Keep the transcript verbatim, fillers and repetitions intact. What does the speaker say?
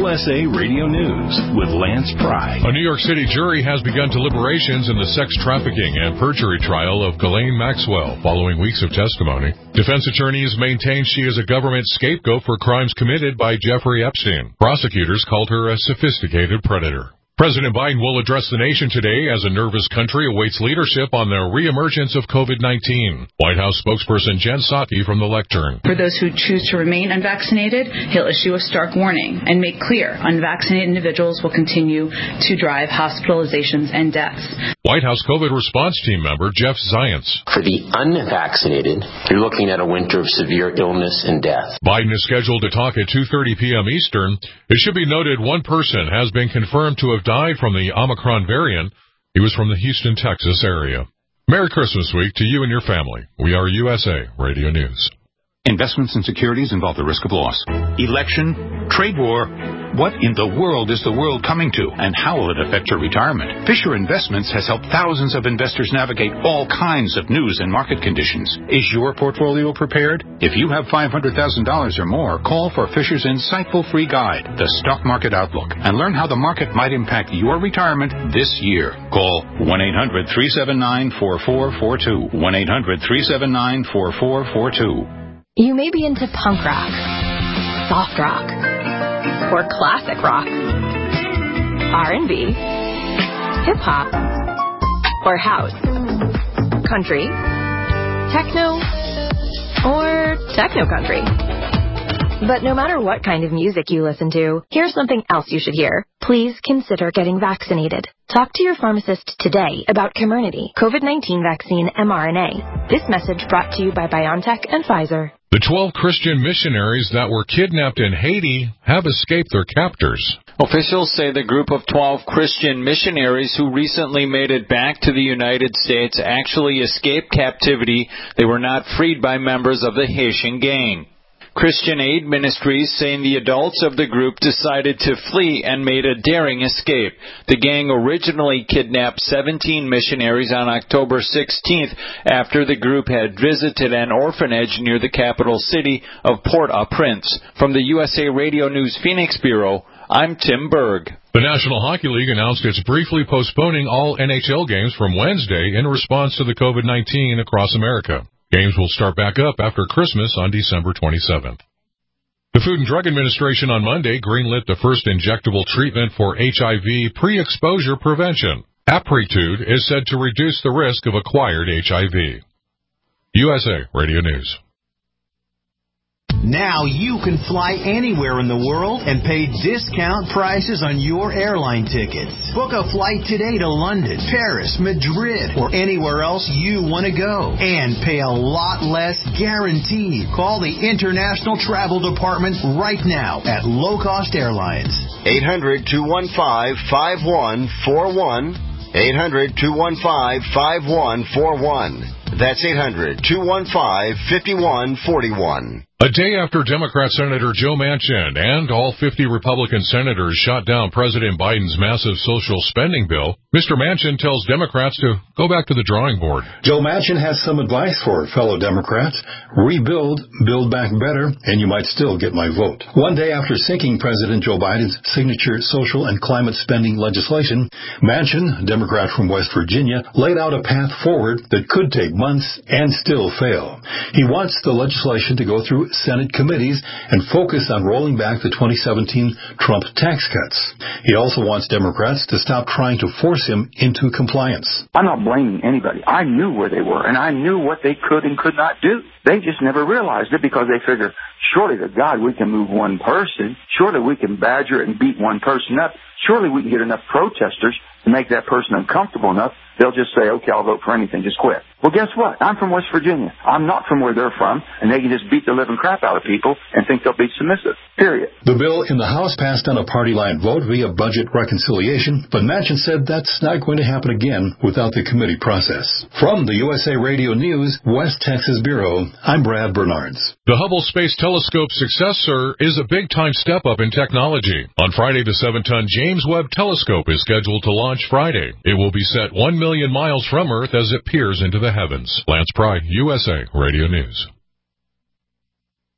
U S A Radio News with Lance Pry. A New York City jury has begun deliberations in the sex trafficking and perjury trial of Ghislaine Maxwell following weeks of testimony. Defense attorneys maintain she is a government scapegoat for crimes committed by Jeffrey Epstein. Prosecutors called her a sophisticated predator. President Biden will address the nation today as a nervous country awaits leadership on the reemergence of COVID nineteen. White House spokesperson Jen Psaki from the lectern. For those who choose to remain unvaccinated, he'll issue a stark warning and make clear unvaccinated individuals will continue to drive hospitalizations and deaths. White House COVID response team member Jeff Zients. For the unvaccinated, you're looking at a winter of severe illness and death. Biden is scheduled to talk at two thirty p.m. Eastern. It should be noted one person has been confirmed to have died from the Omicron variant. He was from the Houston, Texas area. Merry Christmas week to you and your family. We are U S A Radio News. Investments in securities involve the risk of loss. Election, trade war. What in the world is the world coming to, and how will it affect your retirement? Fisher Investments has helped thousands of investors navigate all kinds of news and market conditions. Is your portfolio prepared? If you have five hundred thousand dollars or more, call for Fisher's insightful free guide, The Stock Market Outlook, and learn how the market might impact your retirement this year. Call one eight hundred three seven nine four four four two. one eight hundred three seven nine four four four two. You may be into punk rock, soft rock, or classic rock, R and B, hip-hop, or house, country, techno, or techno-country. But no matter what kind of music you listen to, here's something else you should hear. Please consider getting vaccinated. Talk to your pharmacist today about Comirnaty, COVID nineteen vaccine mRNA. This message brought to you by BioNTech and Pfizer. The twelve Christian missionaries that were kidnapped in Haiti have escaped their captors. Officials say the group of twelve Christian missionaries who recently made it back to the United States actually escaped captivity. They were not freed by members of the Haitian gang. Christian Aid Ministries saying the adults of the group decided to flee and made a daring escape. The gang originally kidnapped seventeen missionaries on October sixteenth after the group had visited an orphanage near the capital city of Port-au-Prince. From the U S A Radio News Phoenix Bureau, I'm Tim Berg. The National Hockey League announced it's briefly postponing all N H L games from Wednesday in response to the COVID nineteen across America. Games will start back up after Christmas on December twenty-seventh. The Food and Drug Administration on Monday greenlit the first injectable treatment for H I V pre-exposure prevention. Apretude is said to reduce the risk of acquired H I V. U S A Radio News. Now you can fly anywhere in the world and pay discount prices on your airline tickets. Book a flight today to London, Paris, Madrid, or anywhere else you want to go. And pay a lot less guaranteed. Call the International Travel Department right now at Low Cost Airlines. eight hundred two one five five one four one. eight hundred two one five five one four one. That's eight hundred two one five five one four one. A day after Democrat Senator Joe Manchin and all fifty Republican senators shot down President Biden's massive social spending bill, Mister Manchin tells Democrats to go back to the drawing board. Joe Manchin has some advice for fellow Democrats. Rebuild, build back better, and you might still get my vote. One day after sinking President Joe Biden's signature social and climate spending legislation, Manchin, Democrat from West Virginia, laid out a path forward that could take months and still fail. He wants the legislation to go through Senate committees and focus on rolling back the twenty seventeen Trump tax cuts. He also wants Democrats to stop trying to force him into compliance. I'm not blaming anybody. I knew where they were, and I knew what they could and could not do. They just never realized it because they figure, surely to God we can move one person. Surely we can badger and beat one person up. Surely we can get enough protesters to make that person uncomfortable enough. They'll just say, okay, I'll vote for anything, just quit. Well, guess what? I'm from West Virginia. I'm not from where they're from, and they can just beat the living crap out of people and think they'll be submissive, period. The bill in the House passed on a party line vote via budget reconciliation, but Manchin said that's not going to happen again without the committee process. From the U S A Radio News, West Texas Bureau, I'm Brad Bernards. The Hubble Space Telescope successor is a big-time step up in technology. On Friday, the seven-ton James Webb Telescope is scheduled to launch Friday. It will be set one million miles from Earth as it peers into the heavens. Lance Pry, U S A Radio News.